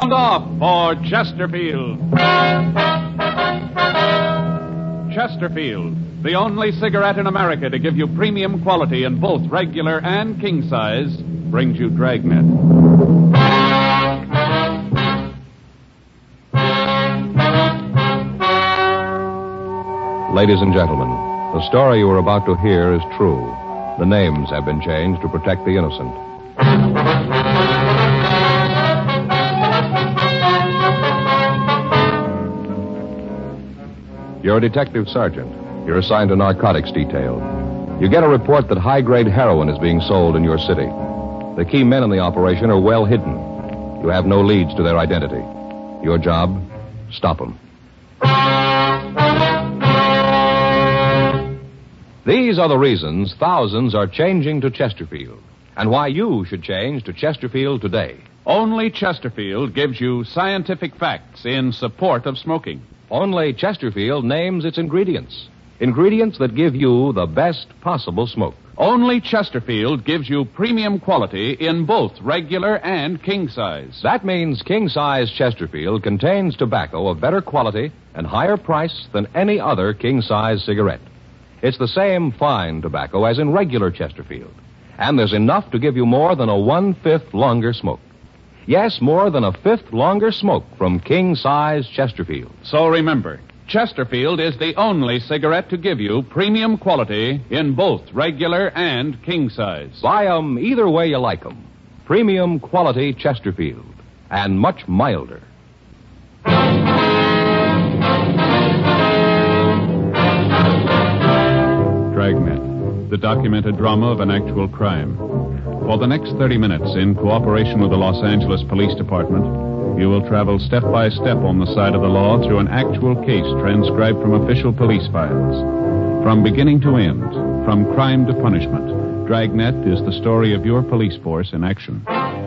Sound off for Chesterfield. Chesterfield, the only cigarette in America to give you premium quality in both regular and king size, brings you Dragnet. Ladies and gentlemen, the story you are about to hear is true. The names have been changed to protect the innocent. You're a detective sergeant. You're assigned to narcotics detail. You get a report that high-grade heroin is being sold in your city. The key men in the operation are well hidden. You have no leads to their identity. Your job, stop them. These are the reasons thousands are changing to Chesterfield, and why you should change to Chesterfield today. Only Chesterfield gives you scientific facts in support of smoking. Only Chesterfield names its ingredients. Ingredients that give you the best possible smoke. Only Chesterfield gives you premium quality in both regular and king size. That means king-size Chesterfield contains tobacco of better quality and higher price than any other king-size cigarette. It's the same fine tobacco as in regular Chesterfield. And there's enough to give you more than a 1/5 longer smoke. Yes, more than a 1/5 longer smoke from king-size Chesterfield. So remember, Chesterfield is the only cigarette to give you premium quality in both regular and king size. Buy 'em either way you like 'em. Premium quality Chesterfield. And much milder. Dragnet, the documented drama of an actual crime. For the next 30 minutes, in cooperation with the Los Angeles Police Department, you will travel step by step on the side of the law through an actual case transcribed from official police files. From beginning to end, from crime to punishment, Dragnet is the story of your police force in action.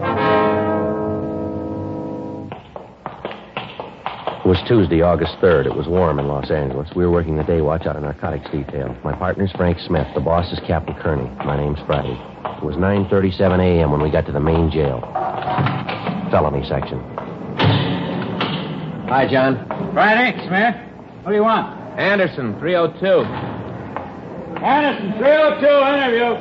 It was Tuesday, August 3rd. It was warm in Los Angeles. We were working the day watch out of narcotics detail. My partner's Frank Smith. The boss is Captain Kearney. My name's Friday. It was 9:37 a.m. when we got to the main jail. Felony section. Hi, John. Friday, Smith. What do you want? Anderson, 302. Anderson, 302, interview.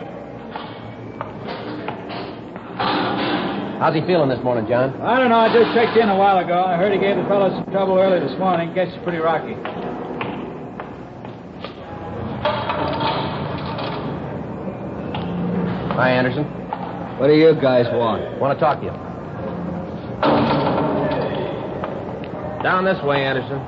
How's he feeling this morning, John? I don't know. I just checked in a while ago. I heard he gave the fellow some trouble early this morning. Guess he's pretty rocky. Hi, Anderson. What do you guys want? Want to talk to you. Down this way, Anderson.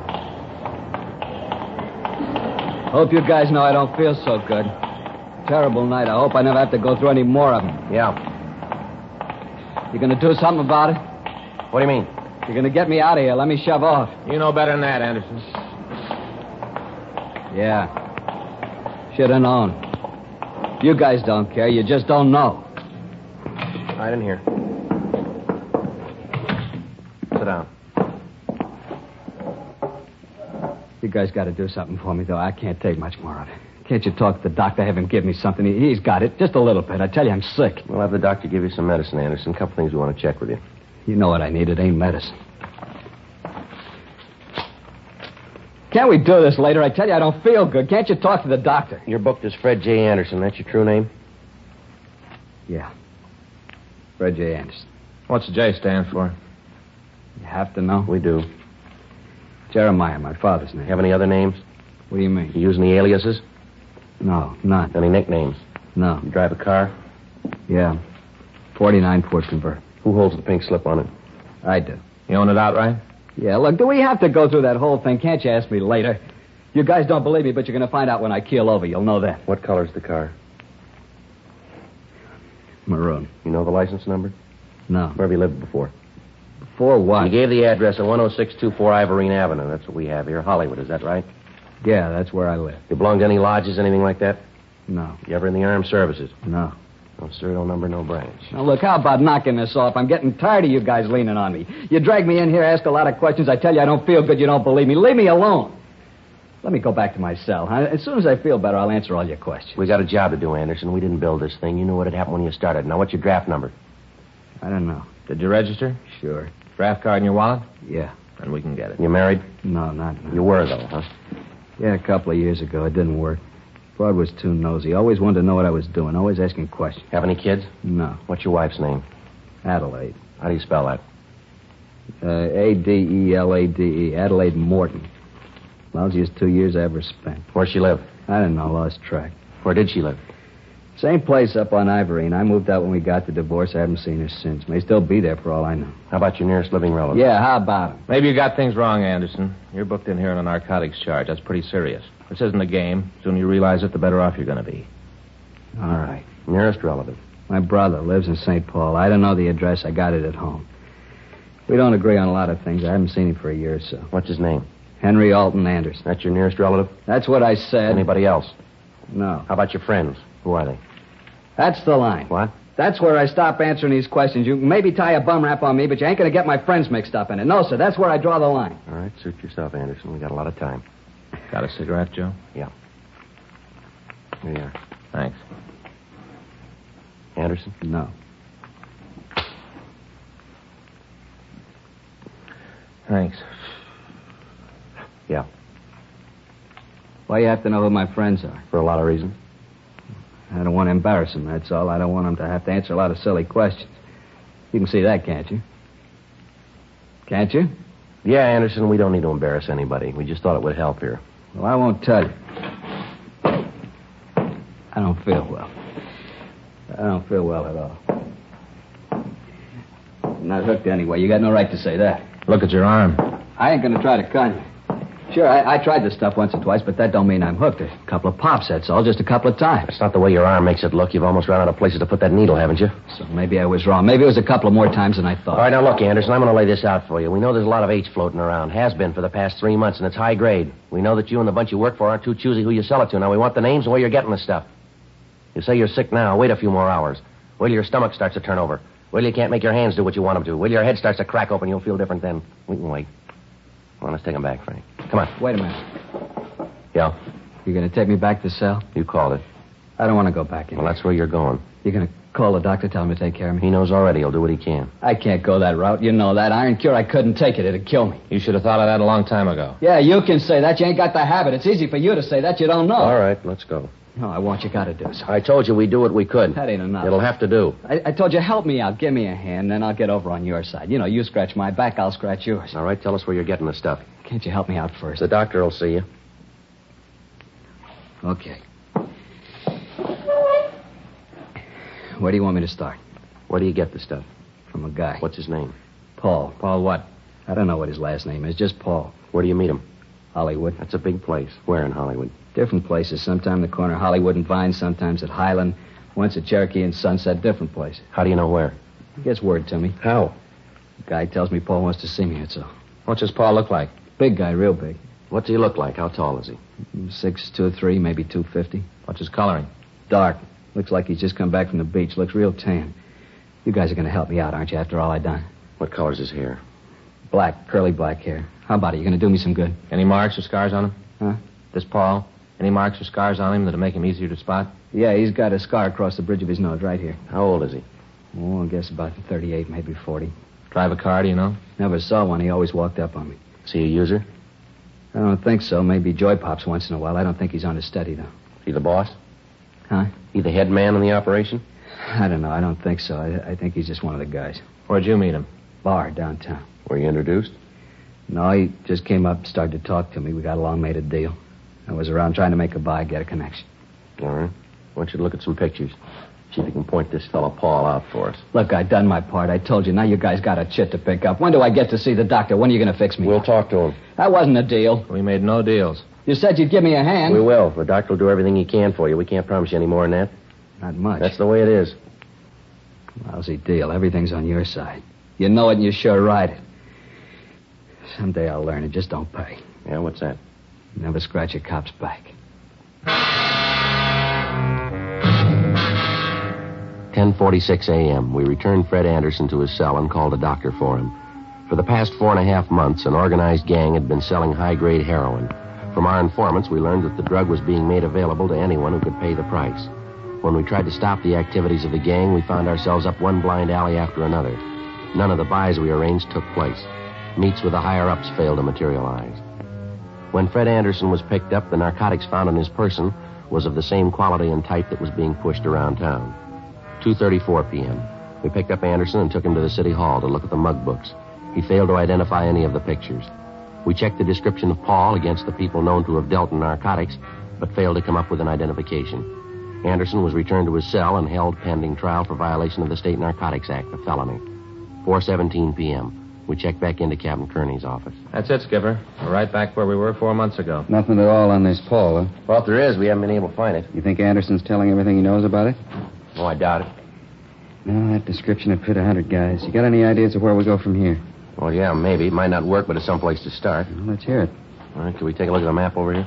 Hope you guys know I don't feel so good. Terrible night. I hope I never have to go through any more of them. Yeah. You gonna do something about it? What do you mean? You're gonna get me out of here. Let me shove off. You know better than that, Anderson. Yeah. Should have known. You guys don't care. You just don't know. Right in here. Sit down. You guys got to do something for me, though. I can't take much more of it. Can't you talk to the doctor, have him give me something? He's got it. Just a little bit. I tell you, I'm sick. We'll have the doctor give you some medicine, Anderson. A couple things we want to check with you. You know what I need. It ain't medicine. Can't we do this later? I tell you, I don't feel good. Can't you talk to the doctor? You're booked as Fred J. Anderson. That's your true name? Yeah. Fred J. Anderson. What's the J stand for? You have to know? We do. Jeremiah, my father's name. Have any other names? What do you mean? You use any aliases? No, none. Any nicknames? No. You drive a car? Yeah. 49 Ford convertible. Who holds the pink slip on it? I do. You own it outright? Yeah, look, do we have to go through that whole thing? Can't you ask me later? You guys don't believe me, but you're going to find out when I keel over. You'll know that. What color's the car? Maroon. You know the license number? No. Where have you lived before? Before what? You gave the address of 10624 Ivorine Avenue. That's what we have here. Hollywood, is that right? Yeah, that's where I live. You belong to any lodges, anything like that? No. You ever in the armed services? No. No serial number, no branch. Now, look, how about knocking this off? I'm getting tired of you guys leaning on me. You drag me in here, ask a lot of questions. I tell you I don't feel good. You don't believe me. Leave me alone. Let me go back to my cell. Huh? As soon as I feel better, I'll answer all your questions. We got a job to do, Anderson. We didn't build this thing. You knew what had happened when you started. Now, what's your draft number? I don't know. Did you register? Sure. Draft card in your wallet? Yeah. Then we can get it. You married? No, not now. You were, though, huh? Yeah, a couple of years ago. It didn't work. Bud was too nosy. Always wanted to know what I was doing. Always asking questions. Have any kids? No. What's your wife's name? Adelaide. How do you spell that? Adelade. Adelaide Morton. Lousiest 2 years I ever spent. Where's she live? I don't know. Lost track. Where did she live? Same place up on Ivory, and I moved out when we got the divorce. I haven't seen her since. May still be there for all I know. How about your nearest living relative? Yeah, how about him? Maybe you got things wrong, Anderson. You're booked in here on a narcotics charge. That's pretty serious. This isn't a game. The sooner you realize it, the better off you're going to be. All right. Nearest relative? My brother lives in St. Paul. I don't know the address. I got it at home. We don't agree on a lot of things. I haven't seen him for a year or so. What's his name? Henry Alton Anderson. That's your nearest relative? That's what I said. Anybody else? No. How about your friends? Who are they? That's the line. What? That's where I stop answering these questions. You can maybe tie a bum rap on me, but you ain't going to get my friends mixed up in it. No, sir, that's where I draw the line. All right, suit yourself, Anderson. We got a lot of time. Got a cigarette, Joe? Yeah. Here you are. Thanks. Anderson? No. Thanks. Yeah. Why you have to know who my friends are? For a lot of reasons. I don't want to embarrass them, that's all. I don't want them to have to answer a lot of silly questions. You can see that, can't you? Can't you? Yeah, Anderson, we don't need to embarrass anybody. We just thought it would help here. Well, I won't tell you. I don't feel well. I don't feel well at all. I'm not hooked anyway. You got no right to say that. Look at your arm. I ain't going to try to con you. Sure, I tried this stuff once or twice, but that don't mean I'm hooked. A couple of pops, that's all. Just a couple of times. That's not the way your arm makes it look. You've almost run out of places to put that needle, haven't you? So maybe I was wrong. Maybe it was a couple of more times than I thought. All right, now look, Anderson, I'm going to lay this out for you. We know there's a lot of H floating around. Has been for the past 3 months, and it's high grade. We know that you and the bunch you work for aren't too choosy who you sell it to. Now, we want the names and where you're getting the stuff. You say you're sick now. Wait a few more hours. Wait till your stomach starts to turn over. Wait till you can't make your hands do what you want them to. Wait till your head starts to crack open. You'll feel different then. We can wait. Come on, let's take him back, Frank. Come on. Wait a minute. Yeah? You going to take me back to the cell? You called it. I don't want to go back in. Well, that's where you're going. You're going to call the doctor, tell him to take care of me? He knows already. He'll do what he can. I can't go that route. You know that. Iron cure, I couldn't take it. It'd kill me. You should have thought of that a long time ago. Yeah, you can say that. You ain't got the habit. It's easy for you to say that. You don't know. All right, let's go. No, I want you got to do something. I told you we'd do what we could. That ain't enough. It'll have to do. I told you, help me out. Give me a hand, then I'll get over on your side. You know, you scratch my back, I'll scratch yours. All right, tell us where you're getting the stuff. Can't you help me out first? The doctor will see you. Okay. Where do you want me to start? Where do you get the stuff? From a guy. What's his name? Paul. Paul what? I don't know what his last name is, just Paul. Where do you meet him? Hollywood. That's a big place. Where in Hollywood? Different places. Sometime in the corner of Hollywood and Vine, sometimes at Highland, once at Cherokee and Sunset, different places. How do you know where? He gets word to me. How? The guy tells me Paul wants to see me, that's all. What does Paul look like? Big guy, real big. What's he look like? How tall is he? 6'2", maybe 250. What's his coloring? Dark. Looks like he's just come back from the beach. Looks real tan. You guys are going to help me out, aren't you, after all I done? What color's his hair? Black, curly black hair. How about it? You going to do me some good? Any marks or scars on him? Huh? This Paul? Any marks or scars on him that'll make him easier to spot? Yeah, he's got a scar across the bridge of his nose right here. How old is he? Oh, I guess about 38, maybe 40. Drive a car, do you know? Never saw one. He always walked up on me. Is he a user? I don't think so. Maybe joy pops once in a while. I don't think he's on his steady, though. Is he the boss? Huh? He the head man in the operation? I don't know. I don't think so. I think he's just one of the guys. Where'd you meet him? Bar downtown. Were you introduced? No, he just came up, started to talk to me. We got along, made a deal. I was around trying to make a buy, get a connection. All right. I want you to look at some pictures. See if you can point this fellow Paul out for us. Look, I done my part. I told you. Now you guys got a chit to pick up. When do I get to see the doctor? When are you going to fix me? We'll talk to him. That wasn't a deal. We made no deals. You said you'd give me a hand. We will. The doctor will do everything he can for you. We can't promise you any more than that. Not much. That's the way it is. Lousy deal. Everything's on your side. You know it and you sure ride it. Someday I'll learn it. Just don't pay. Yeah, what's that? Never scratch a cop's back. 10:46 a.m. We returned Fred Anderson to his cell and called a doctor for him. For the past 4.5 months, an organized gang had been selling high-grade heroin. From our informants, we learned that the drug was being made available to anyone who could pay the price. When we tried to stop the activities of the gang, we found ourselves up one blind alley after another. None of the buys we arranged took place. Meets with the higher-ups failed to materialize. When Fred Anderson was picked up, the narcotics found on his person was of the same quality and type that was being pushed around town. 2:34 p.m. We picked up Anderson and took him to the city hall to look at the mug books. He failed to identify any of the pictures. We checked the description of Paul against the people known to have dealt in narcotics, but failed to come up with an identification. Anderson was returned to his cell and held pending trial for violation of the State Narcotics Act, a felony. 4:17 p.m. We checked back into Captain Kearney's office. That's it, Skipper. We're right back where we were 4 months ago. Nothing at all on this Paul, huh? Well, if there is, we haven't been able to find it. You think Anderson's telling everything he knows about it? Oh, I doubt it. No, that description would fit 100 guys. You got any ideas of where we go from here? Well, yeah, maybe. It might not work, but it's someplace to start. Well, let's hear it. All right, can we take a look at the map over here?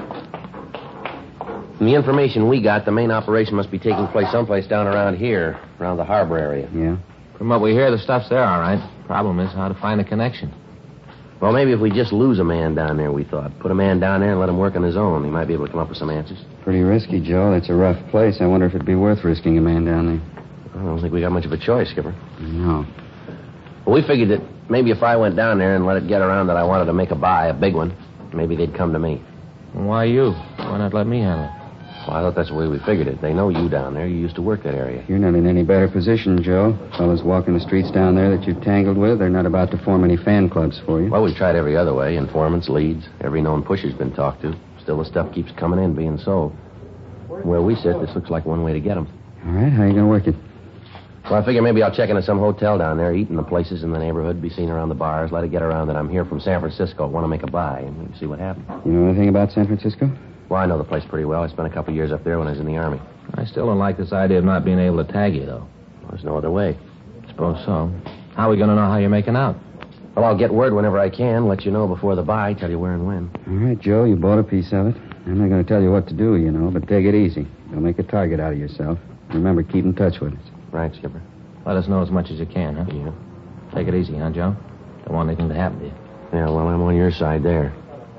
From the information we got, the main operation must be taking place someplace down around here, around the harbor area. Yeah? From what we hear, the stuff's there, all right. Problem is how to find a connection. Well, maybe if we just lose a man down there, we thought. Put a man down there and let him work on his own. He might be able to come up with some answers. Pretty risky, Joe. That's a rough place. I wonder if it'd be worth risking a man down there. I don't think we got much of a choice, Skipper. No. Well, we figured that maybe if I went down there and let it get around that I wanted to make a buy, a big one, maybe they'd come to me. Why you? Why not let me handle it? Well, I thought that's the way we figured it. They know you down there. You used to work that area. You're not in any better position, Joe. Fellas walking the streets down there that you've tangled with, they're not about to form any fan clubs for you. Well, we've tried every other way. Informants, leads, every known pusher's been talked to. Still, the stuff keeps coming in, being sold. Where we sit, this looks like one way to get them. All right, how you going to work it? Well, I figure maybe I'll check into some hotel down there, eat in the places in the neighborhood, be seen around the bars, let it get around that I'm here from San Francisco, want to make a buy, and we'll see what happens. You know anything about San Francisco? Well, I know the place pretty well. I spent a couple years up there when I was in the Army. I still don't like this idea of not being able to tag you, though. Well, there's no other way. Suppose so. How are we going to know how you're making out? Well, I'll get word whenever I can, let you know before the buy, tell you where and when. All right, Joe, you bought a piece of it. I'm not going to tell you what to do, you know, but take it easy. Don't make a target out of yourself. Remember, keep in touch with us. Right, Skipper. Let us know as much as you can, huh? Yeah. Take it easy, huh, Joe? Don't want anything to happen to you. Yeah, well, I'm on your side there.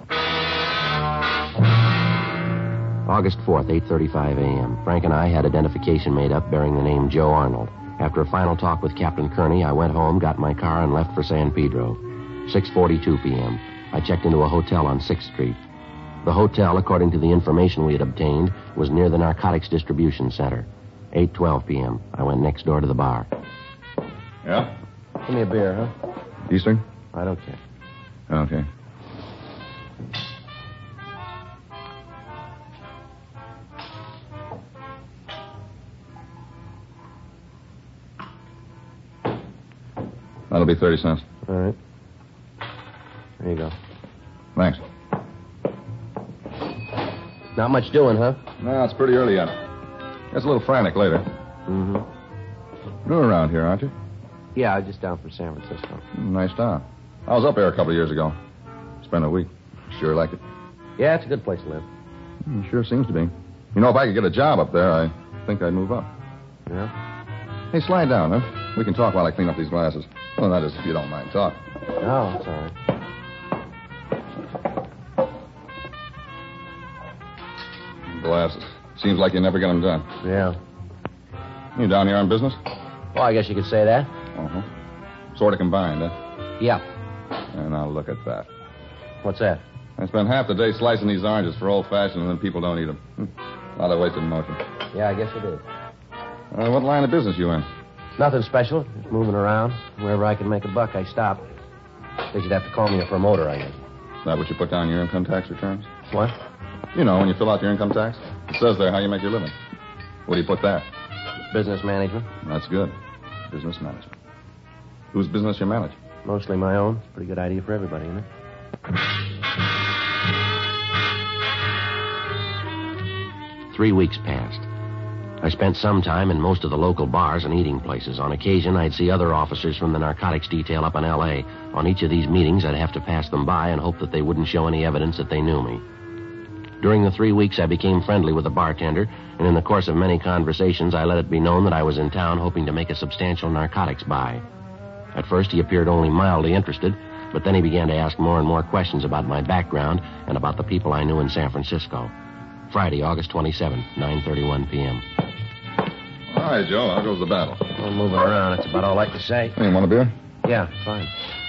August 4th, 8:35 a.m. Frank and I had identification made up bearing the name Joe Arnold. After a final talk with Captain Kearney, I went home, got my car, and left for San Pedro. 6:42 p.m. I checked into a hotel on 6th Street. The hotel, according to the information we had obtained, was near the Narcotics Distribution Center. 8:12 p.m. I went next door to the bar. Yeah? Give me a beer, huh? Eastern? I don't care. Okay. That'll be 30 cents. All right. There you go. Thanks. Not much doing, huh? No, it's pretty early yet. Gets a little frantic later. Mm-hmm. You're around here, aren't you? Yeah, I was just down from San Francisco. Nice town. I was up there a couple of years ago. Spent a week. Sure like it. Yeah, it's a good place to live. Sure seems to be. You know, if I could get a job up there, I think I'd move up. Yeah? Hey, slide down, huh? We can talk while I clean up these glasses. Well, that is, if you don't mind talking. No, it's all right. Glasses. Seems like you never get them done. Yeah. You down here on business? Well, I guess you could say that. Uh-huh. Sort of combined, huh? Yeah. And now look at that. What's that? I spend half the day slicing these oranges for old-fashioned, and then people don't eat them. A lot of wasted motion. Yeah, I guess it is. What line of business you in? Nothing special. Just moving around. Wherever I can make a buck, I stop. Guess you'd have to call me a promoter, I guess. Is that what you put down in your income tax returns? What? You know, when you fill out your income tax, it says there how you make your living. Where do you put that? Business management. That's good. Business management. Whose business you manage? Mostly my own. It's a pretty good idea for everybody, isn't it? 3 weeks passed. I spent some time in most of the local bars and eating places. On occasion, I'd see other officers from the narcotics detail up in L.A. On each of these meetings, I'd have to pass them by and hope that they wouldn't show any evidence that they knew me. During the 3 weeks, I became friendly with the bartender, and in the course of many conversations, I let it be known that I was in town hoping to make a substantial narcotics buy. At first, he appeared only mildly interested, but then he began to ask more and more questions about my background and about the people I knew in San Francisco. Friday, August 27, 9:31 p.m. Hi, Joe. How goes the battle? Well, moving around. That's about all I can say. Hey, you want a beer? Yeah, fine.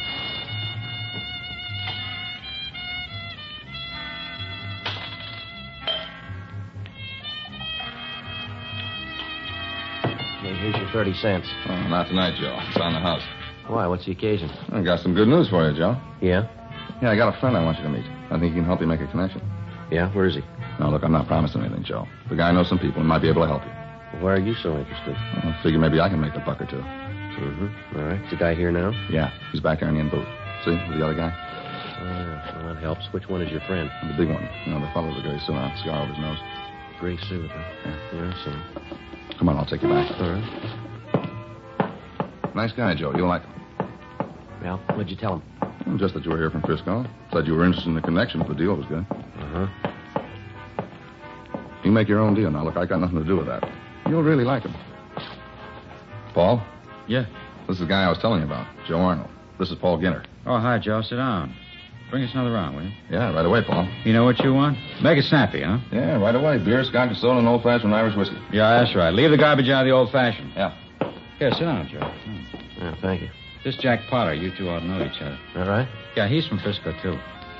Okay, here's your 30 cents. Oh, not tonight, Joe. It's on the house. Why? What's the occasion? I got some good news for you, Joe. Yeah? Yeah, I got a friend I want you to meet. I think he can help you make a connection. Yeah? Where is he? Now, look, I'm not promising anything, Joe. The guy knows some people and might be able to help you. Why are you so interested? I figure maybe I can make a buck or two. Mm-hmm. All right. Is the guy here now? Yeah, he's back there in the inn booth. See, with the other guy? Well, that helps. Which one is your friend? The big one. You know, the fellow with the gray suit on, scar over his nose. Gray suit, huh? Yeah, I see him. Come on, I'll take you back. All right. Nice guy, Joe. You'll like him. Well, what'd you tell him? Well, just that you were here from Frisco. Said you were interested in the connection if the deal was good. Uh-huh. You make your own deal. Now, look, I got nothing to do with that. You'll really like him. Paul? Yeah. This is the guy I was telling you about, Joe Arnold. This is Paul Ginner. Oh, hi, Joe. Sit down. Bring us another round, will you? Yeah, right away, Paul. You know what you want? Make it snappy, huh? Yeah, right away. Beer, scotch, and soda, and old-fashioned Irish whiskey. Yeah, that's right. Leave the garbage out of the old-fashioned. Yeah. Here, sit down, Joe. Yeah, thank you. This Jack Potter, you two ought to know each other. All right. Yeah, he's from Frisco, too.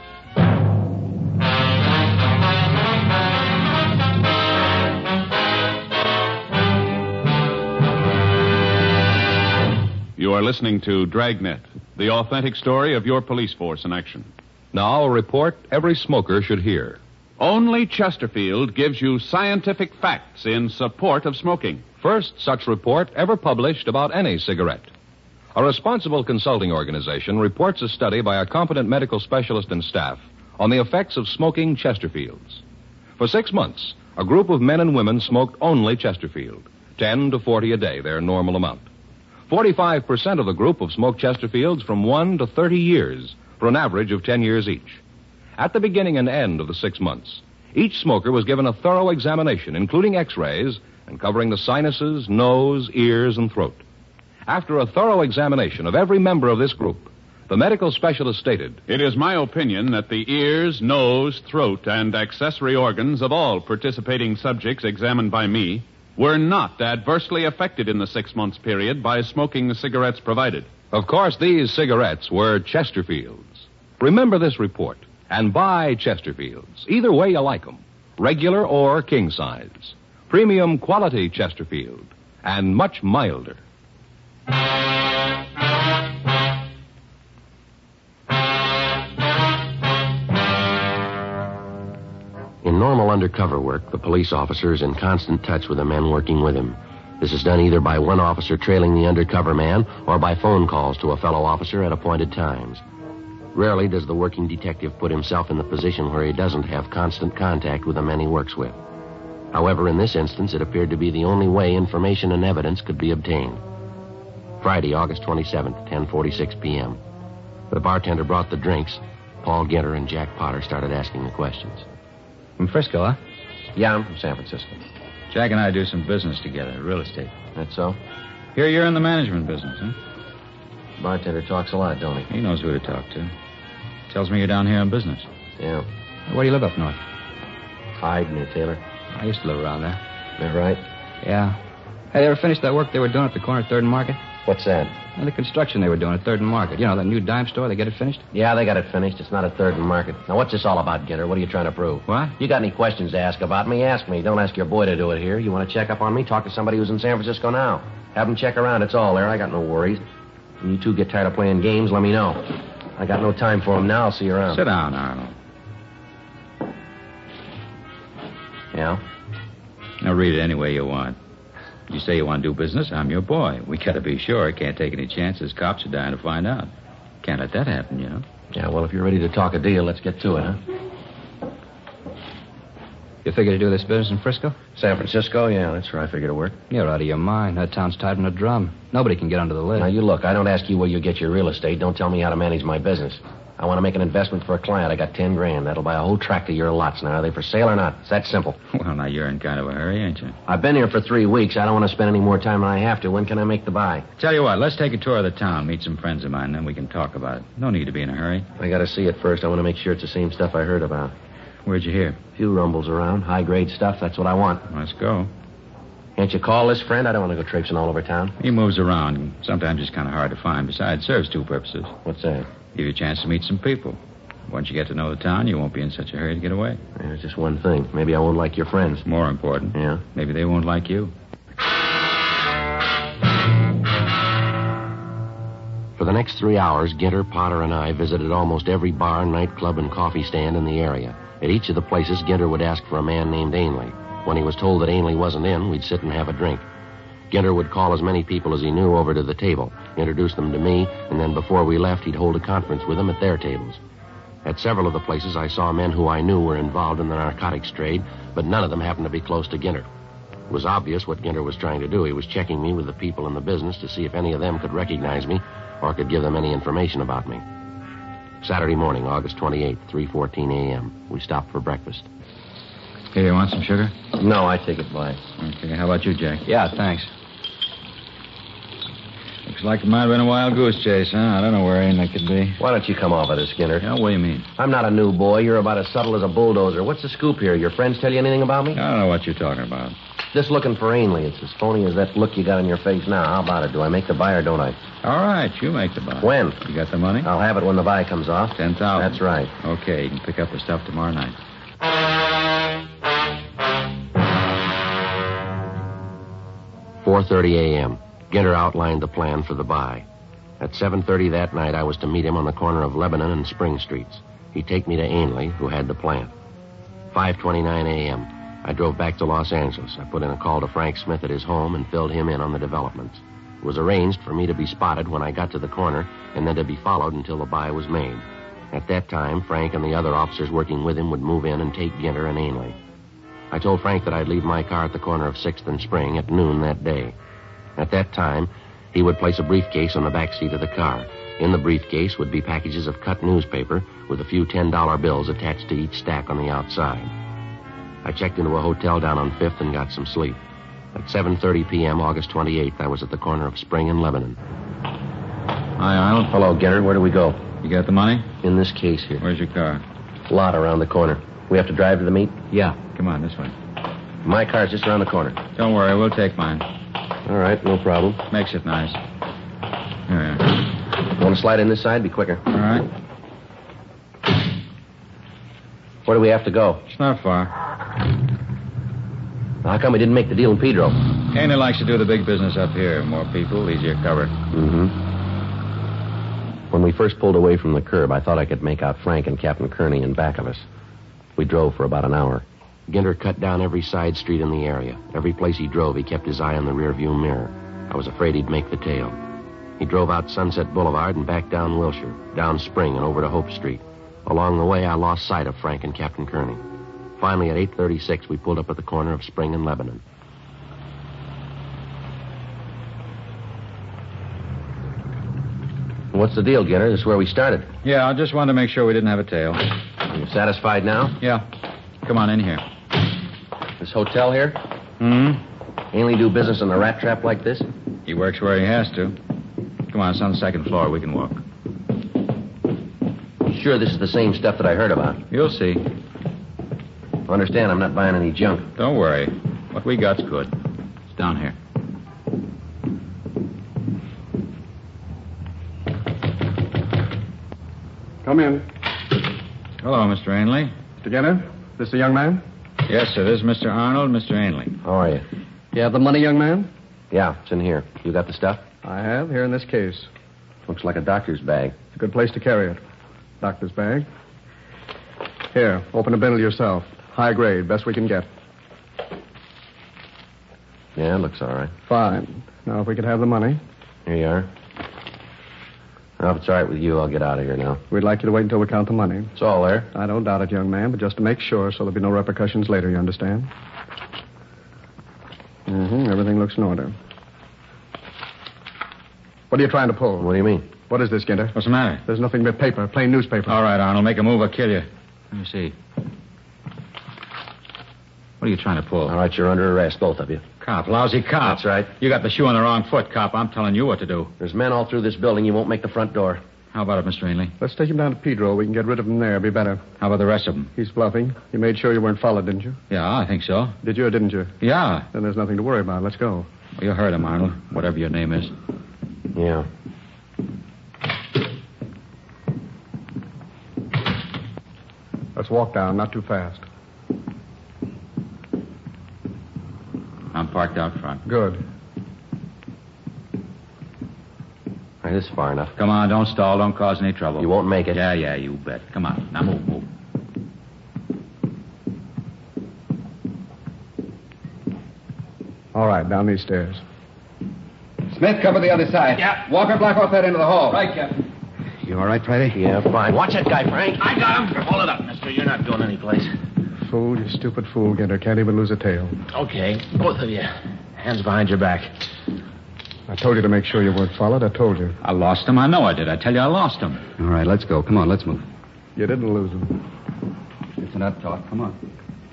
You are listening to Dragnet, the authentic story of your police force in action. Now, a report every smoker should hear. Only Chesterfield gives you scientific facts in support of smoking. First such report ever published about any cigarette. A responsible consulting organization reports a study by a competent medical specialist and staff on the effects of smoking Chesterfields. For 6 months, a group of men and women smoked only Chesterfield, 10 to 40 a day, their normal amount. 45% of the group have smoked Chesterfields from 1 to 30 years, for an average of 10 years each. At the beginning and end of the 6 months, each smoker was given a thorough examination, including x-rays, and covering the sinuses, nose, ears, and throat. After a thorough examination of every member of this group, the medical specialist stated, "It is my opinion that the ears, nose, throat, and accessory organs of all participating subjects examined by me were not adversely affected in the 6 months period by smoking the cigarettes provided." Of course, these cigarettes were Chesterfields. Remember this report and buy Chesterfields. Either way you like them, regular or king size. Premium quality Chesterfield, and much milder. In normal undercover work, the police officer is in constant touch with the men working with him. This is done either by one officer trailing the undercover man or by phone calls to a fellow officer at appointed times. Rarely does the working detective put himself in the position where he doesn't have constant contact with the men he works with. However, in this instance, it appeared to be the only way information and evidence could be obtained. Friday, August 27th, 10:46 p.m. The bartender brought the drinks. Paul Ginter and Jack Potter started asking the questions. From Frisco, huh? Yeah, I'm from San Francisco. Jack and I do some business together, real estate. That's so? Here you're in the management business, huh? Bartender talks a lot, don't he? He knows who to talk to. Tells me you're down here on business. Yeah. Where do you live up north? Hyde, near Taylor. I used to live around there. That right? Yeah. Hey, they ever finished that work they were doing at the corner of 3rd and Market? What's that? The construction they were doing at 3rd and Market. You know, that new dime store, they get it finished? Yeah, they got it finished. It's not a 3rd and Market. Now, what's this all about, Ginter? What are you trying to prove? What? You got any questions to ask about me? Ask me. Don't ask your boy to do it here. You want to check up on me? Talk to somebody who's in San Francisco now. Have them check around. It's all there. I got no worries. When you two get tired of playing games, let me know. I got no time for them now. I'll see you around. Sit down, Arnold. Yeah? Now read it any way you want. You say you want to do business, I'm your boy. We got to be sure. Can't take any chances. Cops are dying to find out. Can't let that happen, you know. Yeah, well, if you're ready to talk a deal, let's get to it, huh? You figure to do this business in Frisco? San Francisco? Yeah, that's where I figure to work. You're out of your mind. That town's tied in a drum. Nobody can get under the lid. Now, you look, I don't ask you where you get your real estate. Don't tell me how to manage my business. I want to make an investment for a client. I got $10,000. That'll buy a whole tract of your lots. Now, are they for sale or not? It's that simple. Well, now you're in kind of a hurry, ain't you? I've been here for 3 weeks. I don't want to spend any more time than I have to. When can I make the buy? Tell you what, let's take a tour of the town, meet some friends of mine, then we can talk about it. No need to be in a hurry. I got to see it first. I want to make sure it's the same stuff I heard about. Where'd you hear? A few rumbles around. High-grade stuff. That's what I want. Let's go. Can't you call this friend? I don't want to go traipsing all over town. He moves around. Sometimes it's kind of hard to find. Besides, serves two purposes. What's that? Give you a chance to meet some people. Once you get to know the town, you won't be in such a hurry to get away. There's just one thing. Maybe I won't like your friends. More important. Yeah? Maybe they won't like you. For the next 3 hours, Ginter, Potter, and I visited almost every bar, nightclub, and coffee stand in the area. At each of the places, Ginter would ask for a man named Ainley. When he was told that Ainley wasn't in, we'd sit and have a drink. Ginter would call as many people as he knew over to the table, introduce them to me, and then before we left, he'd hold a conference with them at their tables. At several of the places, I saw men who I knew were involved in the narcotics trade, but none of them happened to be close to Ginter. It was obvious what Ginter was trying to do. He was checking me with the people in the business to see if any of them could recognize me or could give them any information about me. Saturday morning, August 28th, 3:14 a.m. We stopped for breakfast. Hey, you want some sugar? No, I take it by. Okay, how about you, Jack? Yeah, thanks. Looks like it might have been a wild goose chase, huh? I don't know where Ainley could be. Why don't you come off of this, Ginter? Yeah, what do you mean? I'm not a new boy. You're about as subtle as a bulldozer. What's the scoop here? Your friends tell you anything about me? I don't know what you're talking about. Just looking for Ainley. It's as phony as that look you got on your face now. How about it? Do I make the buy or don't I? All right, you make the buy. When? You got the money? I'll have it when the buy comes off. 10,000. That's right. Okay, you can pick up the stuff tomorrow night. 4:30 a.m. Ginter outlined the plan for the buy. At 7:30 that night, I was to meet him on the corner of Lebanon and Spring Streets. He'd take me to Ainley, who had the plant. 5:29 a.m. I drove back to Los Angeles. I put in a call to Frank Smith at his home and filled him in on the developments. It was arranged for me to be spotted when I got to the corner and then to be followed until the buy was made. At that time, Frank and the other officers working with him would move in and take Ginter and Ainley. I told Frank that I'd leave my car at the corner of 6th and Spring at noon that day. At that time, he would place a briefcase on the back seat of the car. In the briefcase would be packages of cut newspaper with a few $10 bills attached to each stack on the outside. I checked into a hotel down on 5th and got some sleep. At 7:30 p.m., August 28th, I was at the corner of Spring and Lebanon. Hi, Arnold. Hello, Ginter. Where do we go? You got the money? In this case here. Where's your car? Lot around the corner. We have to drive to the meet? Yeah. Come on, this way. My car's just around the corner. Don't worry, we'll take mine. All right, no problem. Makes it nice. Here we are. Want to slide in this side? Be quicker. All right. Where do we have to go? It's not far. How come we didn't make the deal in Pedro? Ainley likes to do the big business up here. More people, easier cover. Mm-hmm. When we first pulled away from the curb, I thought I could make out Frank and Captain Kearney in back of us. We drove for about an hour. Ginter cut down every side street in the area. Every place he drove, he kept his eye on the rearview mirror. I was afraid he'd make the tail. He drove out Sunset Boulevard and back down Wilshire, down Spring and over to Hope Street. Along the way, I lost sight of Frank and Captain Kearney. Finally, at 8:36, we pulled up at the corner of Spring and Lebanon. What's the deal, Ginter? This is where we started. Yeah, I just wanted to make sure we didn't have a tail. You satisfied now? Yeah. Come on in here. This hotel here? Hmm? Ainley do business in a rat trap like this? He works where he has to. Come on, it's on the second floor. We can walk. Sure this is the same stuff that I heard about? You'll see. Understand, I'm not buying any junk. Don't worry. What we got's good. It's down here. Come in. Hello, Mr. Ainley. Mr. Ginter, this the young man? Yes, sir. This is Mr. Arnold, Mr. Ainley. How are you? You have the money, young man? Yeah, it's in here. You got the stuff? I have, here in this case. Looks like a doctor's bag. It's a good place to carry it. Doctor's bag. Here, open a bindle yourself. High grade, best we can get. Yeah, it looks all right. Fine. Now, if we could have the money. Here you are. Now, if it's all right with you, I'll get out of here now. We'd like you to wait until we count the money. It's all there. I don't doubt it, young man, but just to make sure so there'll be no repercussions later, you understand? Mm-hmm. Everything looks in order. What are you trying to pull? What do you mean? What is this, Ginter? What's the matter? There's nothing but paper, plain newspaper. All right, Arnold. Make a move. I'll kill you. Let me see. What are you trying to pull? All right, you're under arrest, both of you. Cop. Lousy cop. That's right. You got the shoe on the wrong foot, cop. I'm telling you what to do. There's men all through this building. You won't make the front door. How about it, Mr. Ainley? Let's take him down to Pedro. We can get rid of him there. Be better. How about the rest of them? He's bluffing. You made sure you weren't followed, didn't you? Yeah, I think so. Did you or didn't you? Yeah. Then there's nothing to worry about. Let's go. Well, you heard him, Arnold. Whatever your name is. Yeah. Let's walk down, not too fast. I'm parked out front. Good. All right, this is far enough. Come on, don't stall. Don't cause any trouble. You won't make it. Yeah, you bet. Come on. Now move. All right, down these stairs. Smith, cover the other side. Yeah. Walker, block off that end of the hall. Right, Captain. You all right, Friday? Yeah, fine. Watch that guy, Frank. I got him. Hold it up, mister. You're not going anyplace. Fool, you stupid fool, Ginter. Can't even lose a tail. Okay, both of you. Hands behind your back. I told you to make sure you weren't followed. I told you. I lost him. I know I did. I tell you, I lost him. All right, let's go. Come on, let's move. You didn't lose him. It's enough talk. Come on.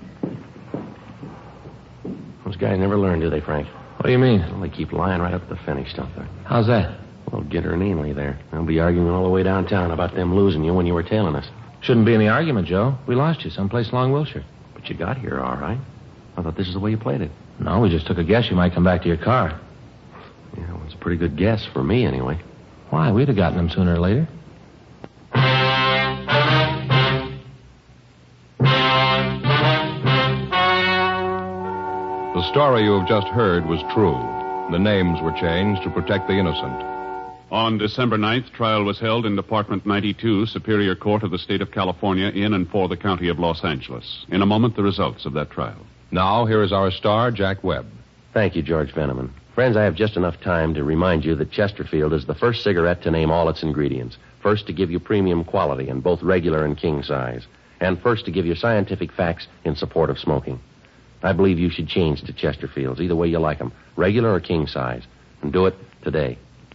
Those guys never learn, do they, Frank? What do you mean? Well, they keep lying right up to the finish, don't they? How's that? Well, Ginter and Ainley there. They'll be arguing all the way downtown about them losing you when you were tailing us. Shouldn't be any argument, Joe. We lost you someplace along Wilshire. But you got here all right. I thought this is the way you played it. No, we just took a guess you might come back to your car. Yeah, well, it's a pretty good guess for me, anyway. Why? We'd have gotten him sooner or later. The story you have just heard was true. The names were changed to protect the innocent. On December 9th, trial was held in Department 92, Superior Court of the State of California, in and for the County of Los Angeles. In a moment, the results of that trial. Now, here is our star, Jack Webb. Thank you, George Veneman. Friends, I have just enough time to remind you that Chesterfield is the first cigarette to name all its ingredients. First to give you premium quality in both regular and king size. And first to give you scientific facts in support of smoking. I believe you should change to Chesterfields, either way you like them, regular or king size. And do it today.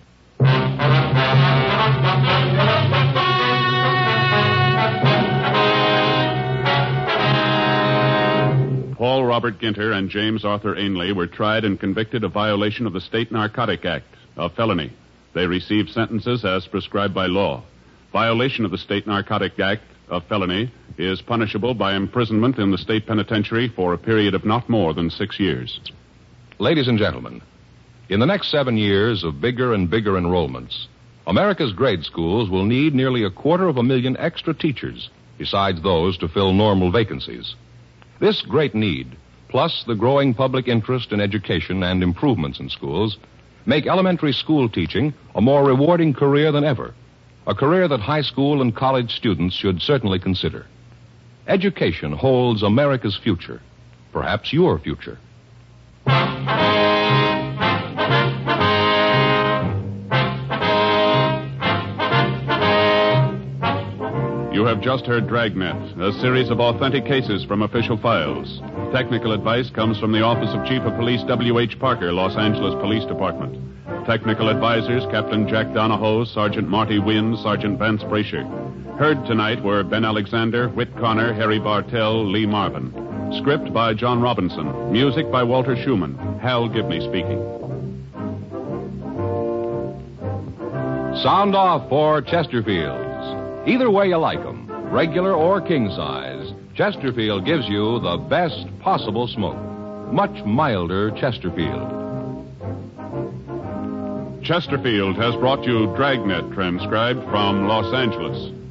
Paul Robert Ginter and James Arthur Ainley were tried and convicted of violation of the State Narcotic Act, a felony. They received sentences as prescribed by law. Violation of the State Narcotic Act, a felony, is punishable by imprisonment in the state penitentiary for a period of not more than 6 years. Ladies and gentlemen, in the next 7 years of bigger and bigger enrollments, America's grade schools will need nearly 250,000 extra teachers, besides those to fill normal vacancies. This great need, plus the growing public interest in education and improvements in schools, make elementary school teaching a more rewarding career than ever, a career that high school and college students should certainly consider. Education holds America's future, perhaps your future. You have just heard Dragnet, a series of authentic cases from official files. Technical advice comes from the Office of Chief of Police W.H. Parker, Los Angeles Police Department. Technical advisors, Captain Jack Donahoe, Sergeant Marty Wynn, Sergeant Vance Brasher. Heard tonight were Ben Alexander, Whit Connor, Harry Bartell, Lee Marvin. Script by John Robinson. Music by Walter Schumann. Hal Gibney speaking. Sound off for Chesterfields. Either way you like them, regular or king size, Chesterfield gives you the best possible smoke. Much milder Chesterfield. Chesterfield has brought you Dragnet, transcribed from Los Angeles.